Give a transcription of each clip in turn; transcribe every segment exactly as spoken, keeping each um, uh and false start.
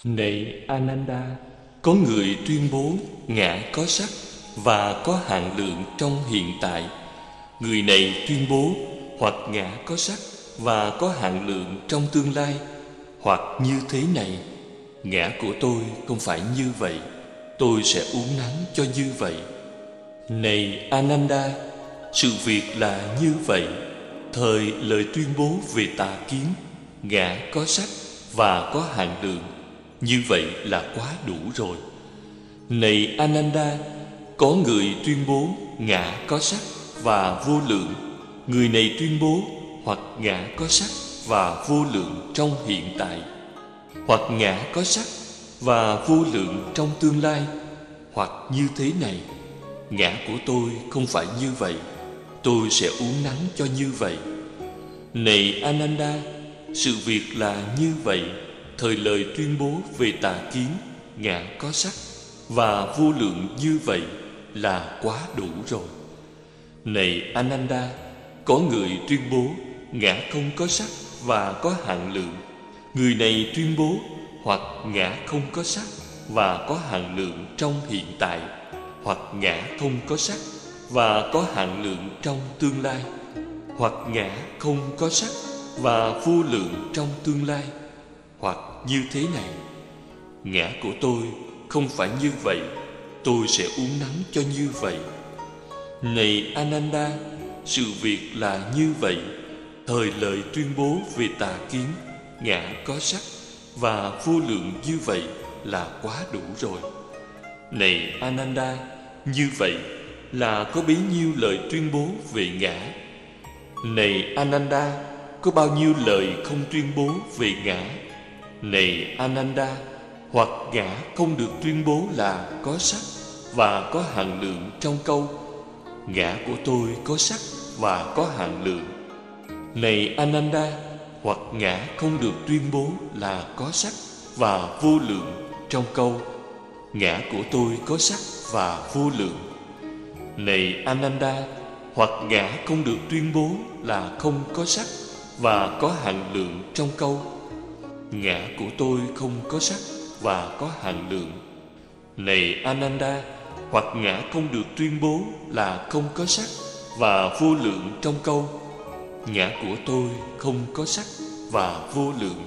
Này Ananda, có người tuyên bố ngã có sắc và có hạn lượng trong hiện tại. Người này tuyên bố hoặc ngã có sắc và có hạn lượng trong tương lai, hoặc như thế này: ngã của tôi không phải như vậy, tôi sẽ uốn nắn cho như vậy. Này Ananda, sự việc là như vậy. Thời lời tuyên bố về tà kiến, ngã có sắc và có hạn lượng, như vậy là quá đủ rồi. Này Ananda, có người tuyên bố ngã có sắc và vô lượng. Người này tuyên bố hoặc ngã có sắc và vô lượng trong hiện tại, hoặc ngã có sắc và vô lượng trong tương lai, hoặc như thế này: ngã của tôi không phải như vậy, tôi sẽ uốn nắn cho như vậy. Này Ananda, sự việc là như vậy. Thời lời tuyên bố về tà kiến, ngã có sắc và vô lượng như vậy là quá đủ rồi. Này Ananda, có người tuyên bố ngã không có sắc và có hạn lượng. Người này tuyên bố hoặc ngã không có sắc và có hạn lượng trong hiện tại, hoặc ngã không có sắc và có hạn lượng trong tương lai, hoặc ngã không có sắc và vô lượng trong tương lai, hoặc như thế này: ngã của tôi không phải như vậy, tôi sẽ uốn nắn cho như vậy. Này Ananda, sự việc là như vậy. Thời lời tuyên bố về tà kiến, ngã có sắc và vô lượng như vậy là quá đủ rồi. Này Ananda, như vậy là có bấy nhiêu lời tuyên bố về ngã. Này Ananda, có bao nhiêu lời không tuyên bố về ngã. Này Ananda, hoặc ngã không được tuyên bố là có sắc và có hạn lượng trong câu: ngã của tôi có sắc và có hạn lượng. Này Ananda, hoặc ngã không được tuyên bố là có sắc và vô lượng trong câu: ngã của tôi có sắc và vô lượng. Này Ananda, hoặc ngã không được tuyên bố là không có sắc và có hạn lượng trong câu: ngã của tôi không có sắc và có hạn lượng. Này Ananda, hoặc ngã không được tuyên bố là không có sắc và vô lượng trong câu: ngã của tôi không có sắc và vô lượng.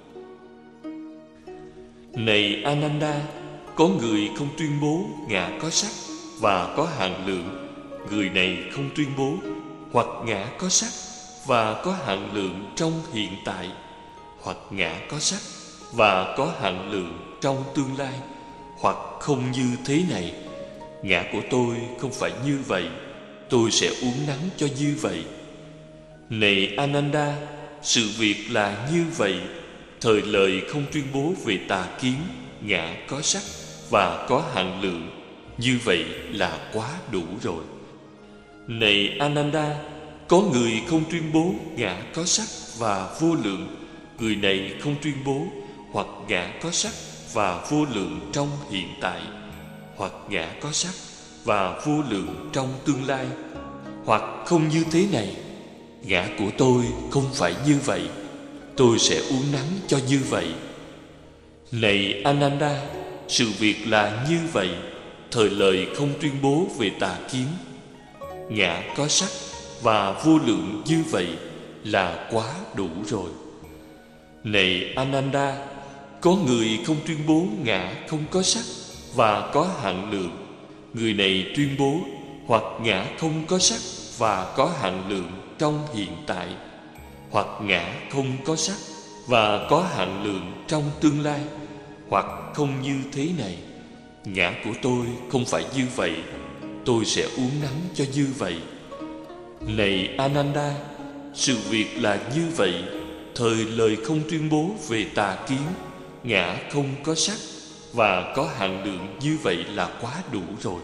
Này Ananda, có người không tuyên bố ngã có sắc và có hạn lượng. Người này không tuyên bố hoặc ngã có sắc và có hạn lượng trong hiện tại, hoặc ngã có sắc và có hạn lượng trong tương lai, hoặc không như thế này: ngã của tôi không phải như vậy, tôi sẽ uốn nắn cho như vậy. Này Ananda, sự việc là như vậy. Thời lời không tuyên bố về tà kiến, ngã có sắc và có hạn lượng, như vậy là quá đủ rồi. Này Ananda, có người không tuyên bố ngã có sắc và vô lượng. Người này không tuyên bố hoặc ngã có sắc và vô lượng trong hiện tại, hoặc ngã có sắc và vô lượng trong tương lai, hoặc không như thế này: ngã của tôi không phải như vậy, tôi sẽ uốn nắn cho như vậy. Này Ananda, sự việc là như vậy. Thời lời không tuyên bố về tà kiến, ngã có sắc và vô lượng như vậy là quá đủ rồi. Này Ananda, có người không tuyên bố ngã không có sắc và có hạn lượng. Người này tuyên bố hoặc ngã không có sắc và có hạn lượng trong hiện tại, hoặc ngã không có sắc và có hạn lượng trong tương lai, hoặc không như thế này: ngã của tôi không phải như vậy, tôi sẽ uốn nắn cho như vậy. Này Ananda, sự việc là như vậy. Thời lời không tuyên bố về tà kiến, ngã không có sắc và có hạn lượng như vậy là quá đủ rồi.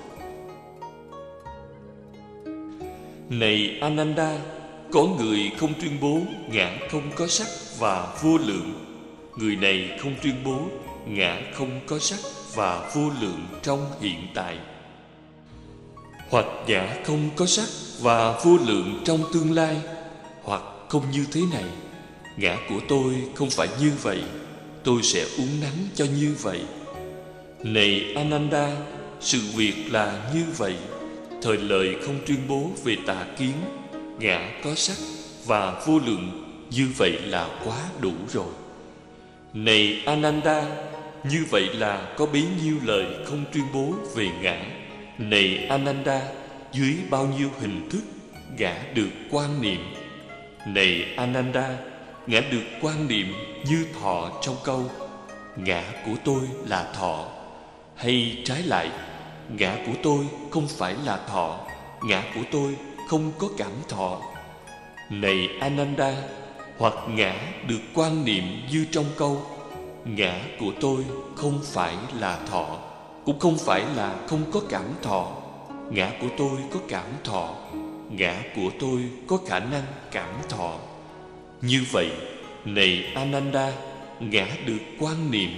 Này Ananda, có người không tuyên bố ngã không có sắc và vô lượng. Người này không tuyên bố ngã không có sắc và vô lượng trong hiện tại, hoặc ngã không có sắc và vô lượng trong tương lai, hoặc không như thế này: ngã của tôi không phải như vậy, tôi sẽ uốn nắn cho như vậy. Này Ananda, sự việc là như vậy. Thời lời không tuyên bố về tà kiến, ngã có sắc và vô lượng, như vậy là quá đủ rồi. Này Ananda, như vậy là có bấy nhiêu lời không tuyên bố về ngã. Này Ananda, dưới bao nhiêu hình thức ngã được quan niệm. Này Ananda, ngã được quan niệm như thọ trong câu ngã của tôi là thọ. Hay trái lại, ngã của tôi không phải là thọ, ngã của tôi không có cảm thọ. Này Ananda, hoặc ngã được quan niệm như trong câu ngã của tôi không phải là thọ, cũng không phải là không có cảm thọ. Ngã của tôi có cảm thọ, ngã của tôi có khả năng cảm thọ. Như vậy, này Ananda, ngã được quan niệm.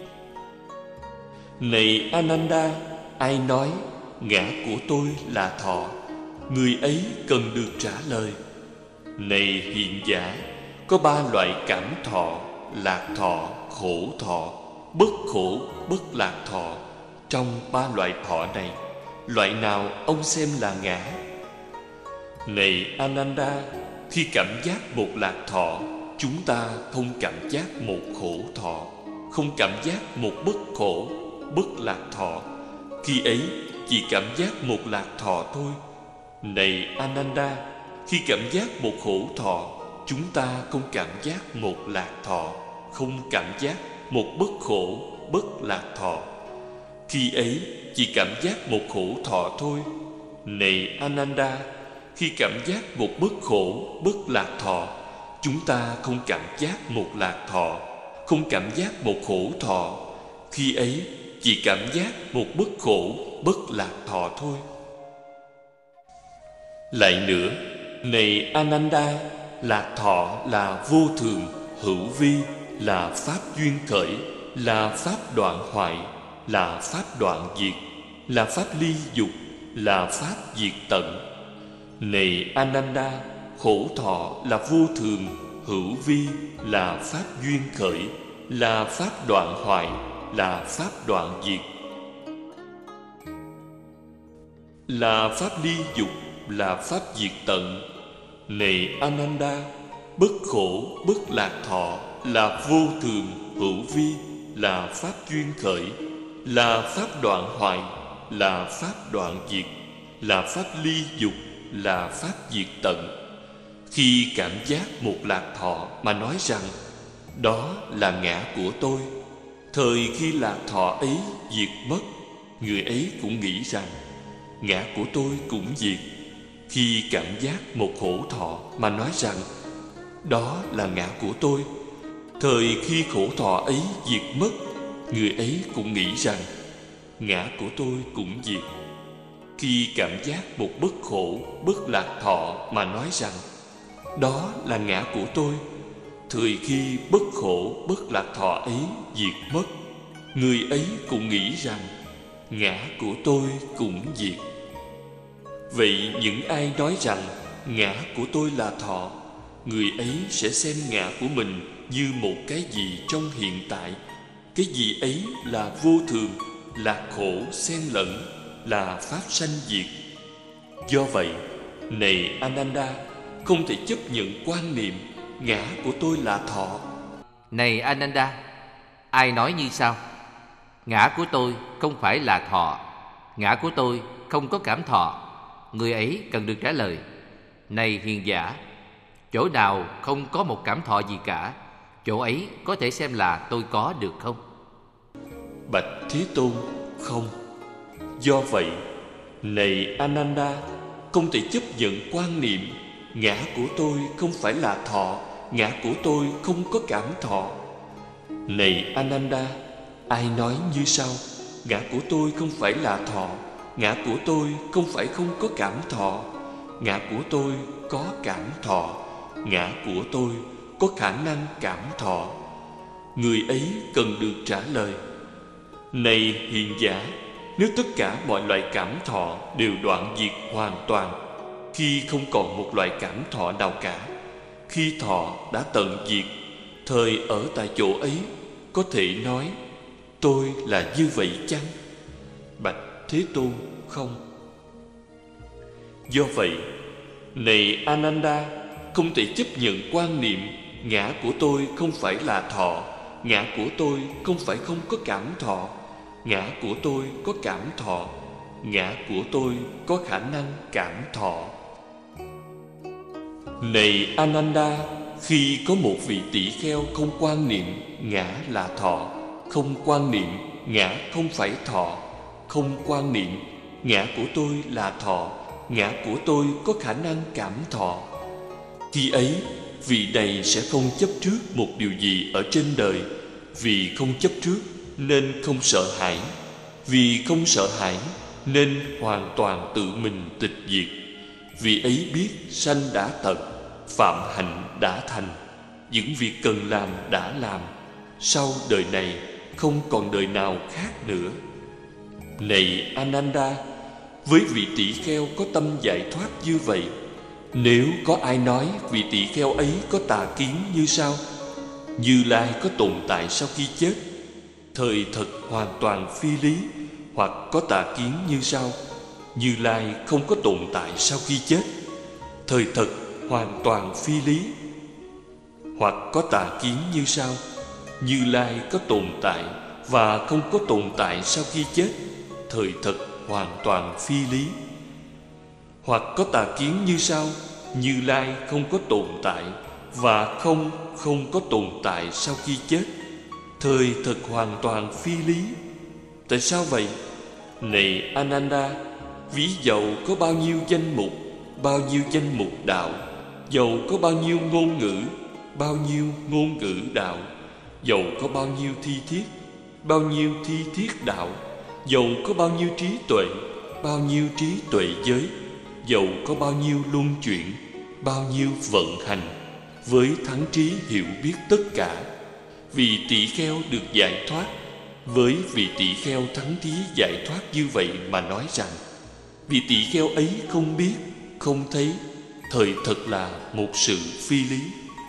Này Ananda, ai nói ngã của tôi là thọ, người ấy cần được trả lời. Này hiện giả, có ba loại cảm thọ: lạc thọ, khổ thọ, bất khổ, bất lạc thọ. Trong ba loại thọ này, loại nào ông xem là ngã? Này Ananda, khi cảm giác một lạc thọ, chúng ta không cảm giác một khổ thọ, không cảm giác một bất khổ, bất lạc thọ. Khi ấy chỉ cảm giác một lạc thọ thôi. Này Ananda, khi cảm giác một khổ thọ, chúng ta không cảm giác một lạc thọ, không cảm giác một bất khổ, bất lạc thọ. Khi ấy chỉ cảm giác một khổ thọ thôi. Này Ananda, khi cảm giác một bất khổ, bất lạc thọ, chúng ta không cảm giác một lạc thọ, không cảm giác một khổ thọ. Khi ấy chỉ cảm giác một bất khổ, bất lạc thọ thôi. Lại nữa, này Ananda, lạc thọ là vô thường, hữu vi, là pháp duyên khởi, là pháp đoạn hoại, là pháp đoạn diệt, là pháp ly dục, là pháp diệt tận. Này Ananda, khổ thọ là vô thường, hữu vi, là pháp duyên khởi, là pháp đoạn hoại, là pháp đoạn diệt, là pháp ly dục, là pháp diệt tận. Này Ananda, bất khổ, bất lạc thọ là vô thường, hữu vi, là pháp duyên khởi, là pháp đoạn hoại, là pháp đoạn diệt, là pháp ly dục, là pháp diệt tận. Khi cảm giác một lạc thọ mà nói rằng đó là ngã của tôi, thời khi lạc thọ ấy diệt mất, người ấy cũng nghĩ rằng ngã của tôi cũng diệt. Khi cảm giác một khổ thọ mà nói rằng đó là ngã của tôi, thời khi khổ thọ ấy diệt mất, người ấy cũng nghĩ rằng ngã của tôi cũng diệt. Khi cảm giác một bất khổ, bất lạc thọ mà nói rằng đó là ngã của tôi, thời khi bất khổ, bất lạc thọ ấy diệt mất, người ấy cũng nghĩ rằng ngã của tôi cũng diệt. Vậy những ai nói rằng ngã của tôi là thọ, người ấy sẽ xem ngã của mình như một cái gì trong hiện tại. Cái gì ấy là vô thường, là khổ xen lẫn, là pháp sanh diệt. Do vậy, này Ananda, không thể chấp nhận quan niệm ngã của tôi là thọ. Này Ananda, ai nói như sau: ngã của tôi không phải là thọ, ngã của tôi không có cảm thọ, người ấy cần được trả lời. Này hiền giả, chỗ nào không có một cảm thọ gì cả, chỗ ấy có thể xem là tôi có được không? Bạch Thế Tôn, không. Do vậy, này Ananda, không thể chấp nhận quan niệm ngã của tôi không phải là thọ, ngã của tôi không có cảm thọ. Này Ananda, ai nói như sau: ngã của tôi không phải là thọ, ngã của tôi không phải không có cảm thọ, ngã của tôi có cảm thọ, ngã của tôi có khả năng cảm thọ. Người ấy cần được trả lời. Này hiền giả, nếu tất cả mọi loại cảm thọ đều đoạn diệt hoàn toàn, khi không còn một loại cảm thọ nào cả, khi thọ đã tận diệt, thời ở tại chỗ ấy, có thể nói tôi là như vậy chăng? Bạch Thế Tôn, không. Do vậy, này Ananda, không thể chấp nhận quan niệm ngã của tôi không phải là thọ, ngã của tôi không phải không có cảm thọ, ngã của tôi có cảm thọ, ngã của tôi có khả năng cảm thọ. Này Ananda, khi có một vị tỷ kheo không quan niệm ngã là thọ, không quan niệm ngã không phải thọ, không quan niệm ngã của tôi là thọ, ngã của tôi có khả năng cảm thọ, khi ấy vị này sẽ không chấp trước một điều gì ở trên đời. Vì không chấp trước nên không sợ hãi, vì không sợ hãi nên hoàn toàn tự mình tịch diệt. Vì ấy biết sanh đã tận, phạm hạnh đã thành, những việc cần làm đã làm, sau đời này không còn đời nào khác nữa. Này Ananda, với vị tỷ kheo có tâm giải thoát như vậy, nếu có ai nói vị tỷ kheo ấy có tà kiến như sau: Như Lai có tồn tại sau khi chết, thời thật hoàn toàn phi lý. Hoặc có tà kiến như sau: Như Lai không có tồn tại sau khi chết, thời thật hoàn toàn phi lý. Hoặc có tà kiến như sau: Như Lai có tồn tại và không có tồn tại sau khi chết, thời thật hoàn toàn phi lý. Hoặc có tà kiến như sau: Như Lai không có tồn tại và không không có tồn tại sau khi chết, thời thật hoàn toàn phi lý. Tại sao vậy? Này Ananda, ví dầu có bao nhiêu danh mục, bao nhiêu danh mục đạo, dầu có bao nhiêu ngôn ngữ, bao nhiêu ngôn ngữ đạo, dầu có bao nhiêu thi thiết, bao nhiêu thi thiết đạo, dầu có bao nhiêu trí tuệ, bao nhiêu trí tuệ giới, dầu có bao nhiêu luân chuyển, bao nhiêu vận hành, với thắng trí hiểu biết tất cả, vị tỷ kheo được giải thoát, với vị tỷ kheo thắng trí giải thoát như vậy mà nói rằng vị tỷ kheo ấy không biết, không thấy, thời thật là một sự phi lý.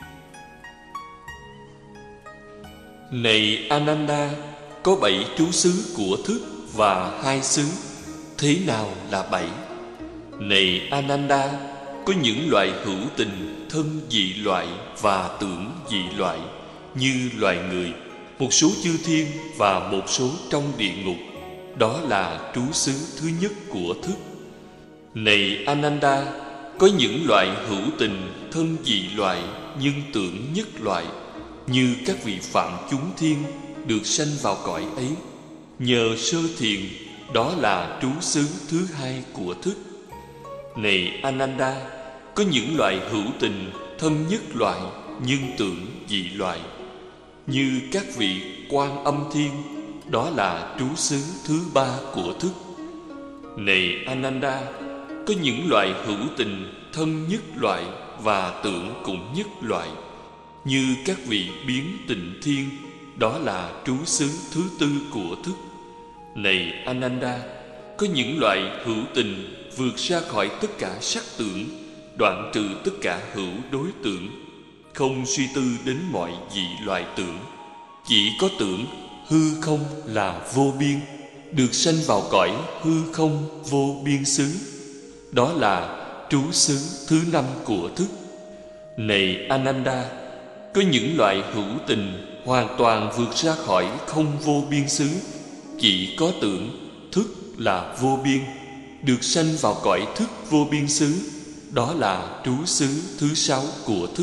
Này Ananda, có bảy trú xứ của thức và hai xứ. Thế nào là bảy? Này Ananda, có những loại hữu tình, thân dị loại và tưởng dị loại, như loài người, một số chư thiên và một số trong địa ngục. Đó là trú xứ thứ nhất của thức. Này Ananda, có những loại hữu tình, thân dị loại nhưng tưởng nhất loại, như các vị phạm chúng thiên được sanh vào cõi ấy nhờ sơ thiện. Đó là trú xứ thứ hai của thức. Này Ananda, có những loại hữu tình, thân nhất loại nhưng tưởng dị loại, như các vị Quan Âm Thiên. Đó là trú xứ thứ ba của thức. Này Ananda, có những loại hữu tình, thân nhất loại và tưởng cũng nhất loại, như các vị Biến Tịnh Thiên. Đó là trú xứ thứ tư của thức. Này Ananda, có những loại hữu tình vượt ra khỏi tất cả sắc tưởng, đoạn trừ tất cả hữu đối tượng, không suy tư đến mọi dị loại tưởng, chỉ có tưởng hư không là vô biên, được sanh vào cõi hư không vô biên xứ. Đó là trú xứ thứ năm của thức. Này Ananda, có những loại hữu tình hoàn toàn vượt ra khỏi không vô biên xứ, chỉ có tưởng thức là vô biên, được sanh vào cõi thức vô biên xứ. Đó là trú xứ thứ sáu của thức.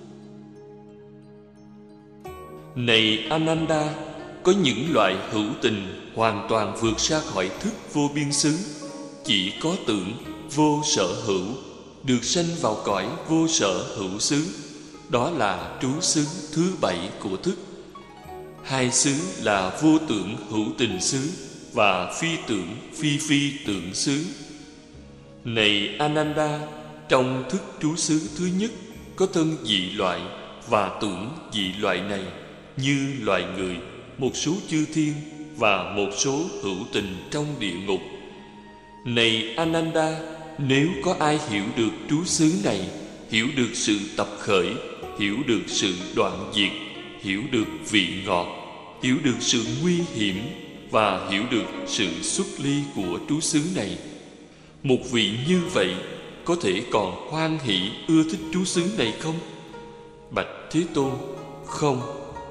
Này Ananda, có những loại hữu tình hoàn toàn vượt ra khỏi thức vô biên xứ, chỉ có tưởng vô sở hữu, được sanh vào cõi vô sở hữu xứ. Đó là trú xứ thứ bảy của thức. Hai xứ là vô tưởng hữu tình xứ và phi tưởng phi phi tưởng xứ. Này Ananda, trong thức trú xứ thứ nhất có thân dị loại và tưởng dị loại này, như loài người, một số chư thiên và một số hữu tình trong địa ngục. Này Ananda, nếu có ai hiểu được trú xứ này, hiểu được sự tập khởi, hiểu được sự đoạn diệt, hiểu được vị ngọt, hiểu được sự nguy hiểm và hiểu được sự xuất ly của trú xứ này. Một vị như vậy có thể còn hoan hỷ ưa thích trú xứ này không? Bạch Thế Tôn, không.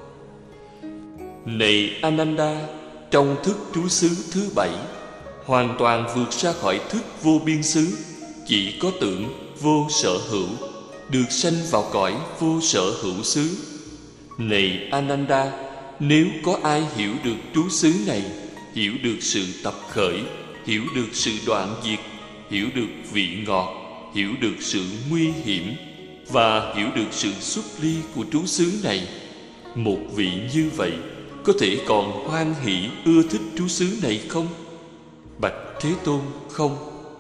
Này Ananda, trong thức trú xứ thứ bảy, hoàn toàn vượt ra khỏi thức vô biên xứ, chỉ có tưởng vô sở hữu, được sanh vào cõi vô sở hữu xứ. Này Ananda, nếu có ai hiểu được trú xứ này, hiểu được sự tập khởi, hiểu được sự đoạn diệt, hiểu được vị ngọt, hiểu được sự nguy hiểm và hiểu được sự xuất ly của trú xứ này, một vị như vậy có thể còn hoan hỷ ưa thích trú xứ này không? Bạch Thế Tôn, không.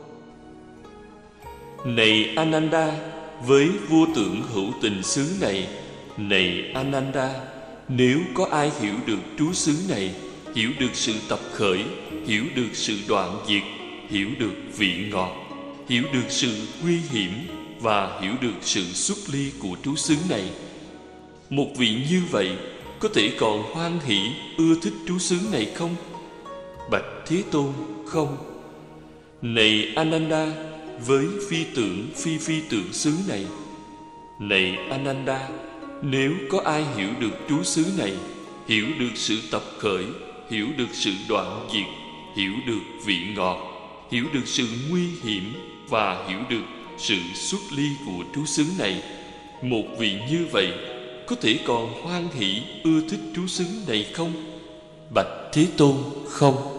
Này Ananda, với vô tưởng hữu tình xứ này, này Ananda, nếu có ai hiểu được trú xứ này, hiểu được sự tập khởi, hiểu được sự đoạn diệt, hiểu được vị ngọt, hiểu được sự nguy hiểm và hiểu được sự xuất ly của trú xứ này, một vị như vậy có thể còn hoan hỷ ưa thích trú xứ này không? Bạch Thế Tôn, không. Này Ananda, với phi tưởng phi phi tưởng xứ này, này Ananda, nếu có ai hiểu được trú xứ này, hiểu được sự tập khởi, hiểu được sự đoạn diệt, hiểu được vị ngọt, hiểu được sự nguy hiểm và hiểu được sự xuất ly của trú xứ này, một vị như vậy có thể còn hoan hỷ ưa thích trú xứ này không? Bạch Thế Tôn, không.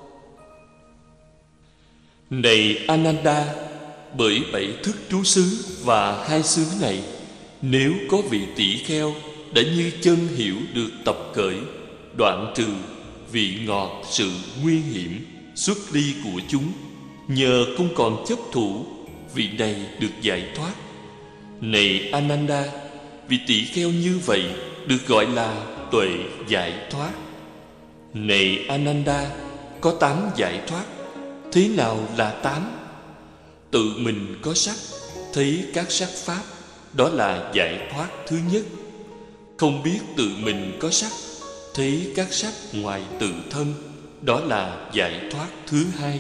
Này Ananda, bởi bảy thức trú xứ và hai xứ này, nếu có vị tỷ kheo đã như chân hiểu được tập khởi, đoạn trừ vị ngọt, sự nguy hiểm, xuất ly của chúng, nhờ không còn chấp thủ, vị này được giải thoát. Này Ananda, vị tỷ kheo như vậy được gọi là tuệ giải thoát. Này Ananda, có tám giải thoát. Thế nào là tám? Tự mình có sắc, thấy các sắc pháp, đó là giải thoát thứ nhất. Không biết tự mình có sắc, thấy các sắc ngoài tự thân, đó là giải thoát thứ hai.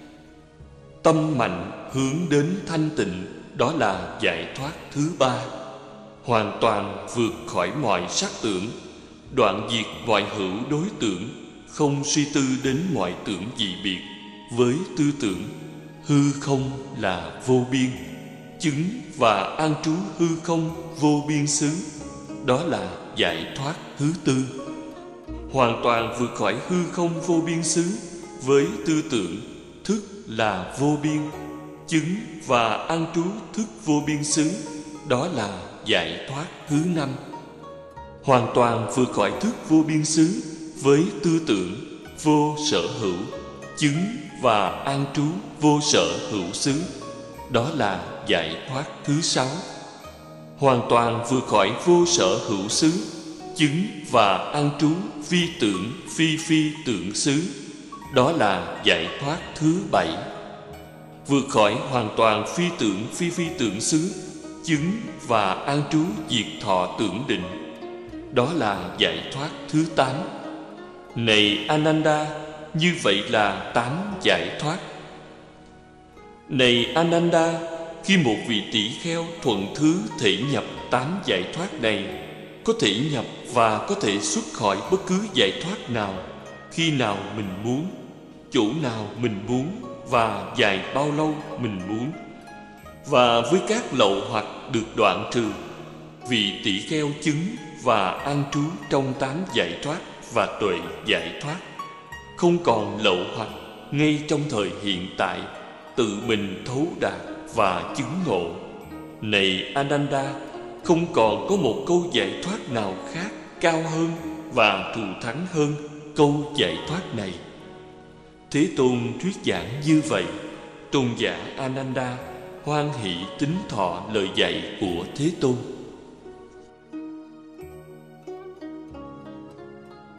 Tâm mạnh hướng đến thanh tịnh, đó là giải thoát thứ ba. Hoàn toàn vượt khỏi mọi sắc tưởng, đoạn diệt mọi hữu đối tưởng, không suy tư đến mọi tưởng dị biệt, với tư tưởng hư không là vô biên, chứng và an trú hư không vô biên xứ, đó là giải thoát thứ tư. Hoàn toàn vượt khỏi hư không vô biên xứ, với tư tưởng thức là vô biên, chứng và an trú thức vô biên xứ, đó là giải thoát thứ năm. Hoàn toàn vượt khỏi thức vô biên xứ, với tư tưởng vô sở hữu, chứng và an trú vô sở hữu xứ, đó là giải thoát thứ sáu. Hoàn toàn vượt khỏi vô sở hữu xứ, chứng và an trú phi tưởng phi phi tưởng xứ, đó là giải thoát thứ bảy. Vượt khỏi hoàn toàn phi tưởng phi phi tưởng xứ, chứng và an trú diệt thọ tưởng định, đó là giải thoát thứ tám. Này Ananda, như vậy là tám giải thoát. Này Ananda, khi một vị tỷ kheo thuận thứ thể nhập tám giải thoát này, có thể nhập và có thể xuất khỏi bất cứ giải thoát nào, khi nào mình muốn, chỗ nào mình muốn và dài bao lâu mình muốn, và với các lậu hoặc được đoạn trừ, vị tỷ kheo chứng và an trú trong tám giải thoát và tuệ giải thoát, không còn lậu hoặc ngay trong thời hiện tại, tự mình thấu đạt và chứng ngộ. Này Ananda, không còn có một câu giải thoát nào khác cao hơn và thù thắng hơn câu giải thoát này. Thế Tôn thuyết giảng như vậy, tôn giả Ananda hoan hỷ tín thọ lời dạy của Thế Tôn.